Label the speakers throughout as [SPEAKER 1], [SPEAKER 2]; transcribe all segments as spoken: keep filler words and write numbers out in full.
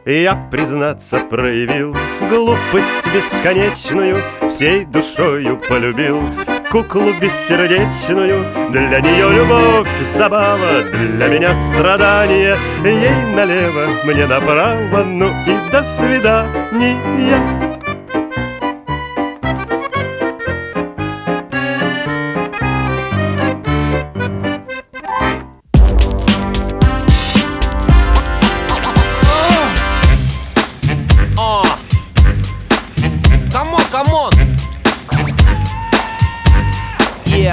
[SPEAKER 1] Я, признаться, проявил глупость бесконечную, всей душою полюбил куклу бессердечную. Для нее любовь забава, для меня страдание. Ей налево, мне направо, ну и до свидания.
[SPEAKER 2] Камон, камон! Yeah.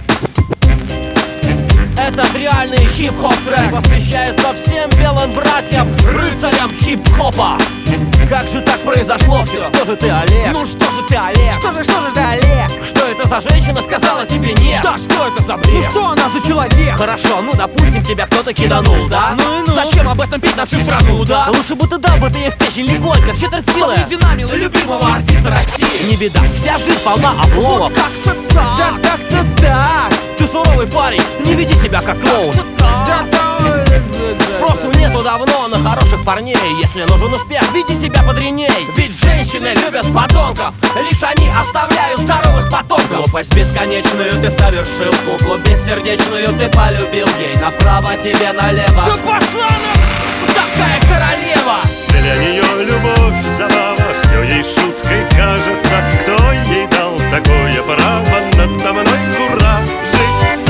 [SPEAKER 2] Этот реальный хип-хоп трек посвящается всем белым братьям, рыцарям хип-хопа. Как же так произошло все? Что же ты, Олег?
[SPEAKER 3] Ну что же ты, Олег? Что же, что же ты, Олег?
[SPEAKER 2] Что это за женщина сказала тебе нет?
[SPEAKER 3] Да что это за бред? Ну что она за человек?
[SPEAKER 2] Хорошо, ну допустим, тебя кто-то киданул, да?
[SPEAKER 3] Ну и ну.
[SPEAKER 2] Зачем об этом петь на всю страну, да? Лучше бы ты дал бы ты ей в печень легонько, в четверть силы.
[SPEAKER 3] Чтоб не динамил любимого артиста России.
[SPEAKER 2] Не беда, вся жизнь полна обломов.
[SPEAKER 3] Вот как-то так. Да так-то так.
[SPEAKER 2] Ты суровый парень, не веди себя как клоун.
[SPEAKER 3] Да, да.
[SPEAKER 2] Спросу нету давно на хороших парней. Если нужен успех, веди себя подреней. Ведь женщины любят подонков, лишь они оставляют здоровых потомков. Глупость бесконечную ты совершил, куклу бессердечную ты полюбил. Ей направо, тебе налево.
[SPEAKER 3] Да пошла на...
[SPEAKER 2] Такая королева!
[SPEAKER 1] Для нее любовь забава, все ей шуткой кажется. Кто ей дал такое право надо мной куражиться?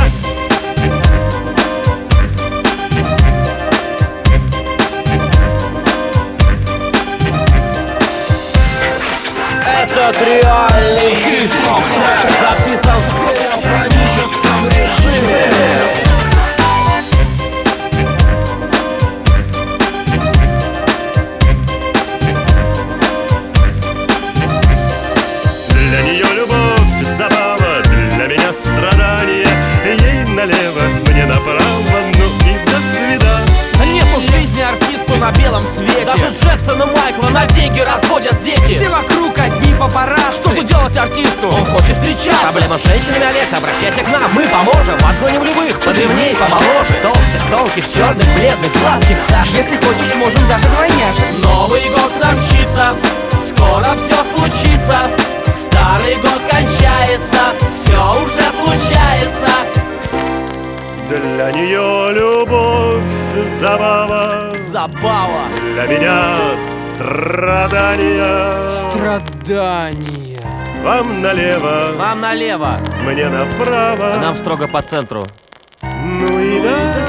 [SPEAKER 2] Этот реальный хип-хоп трек записан в стереофоническом режиме.
[SPEAKER 1] Для нее любовь забава, для меня страдание. Ей налево, мне направо, ну и до свидания.
[SPEAKER 2] Нету в жизни артисту на белом свете. Даже Джексона Майкла на деньги разводят дети.
[SPEAKER 3] Все вокруг одни папарацци.
[SPEAKER 2] Что же делать артисту? Он хочет встречаться. Проблема с женщинами, Олег, обращайся к нам, мы поможем. Отгоним любых, подревней, помоложе. Толстых, тонких, черных, бледных, сладких.
[SPEAKER 3] Даже если хочешь, можем даже двойняшек.
[SPEAKER 2] Новый год нам мчится, скоро все случится. Старый год кончается, все уже случается.
[SPEAKER 1] Для нее любовь забава,
[SPEAKER 2] Забава.
[SPEAKER 1] для меня страдания.
[SPEAKER 3] Страдания.
[SPEAKER 1] Вам налево,
[SPEAKER 2] Вам налево,
[SPEAKER 1] мне направо,
[SPEAKER 2] а нам строго по центру.
[SPEAKER 1] ну и до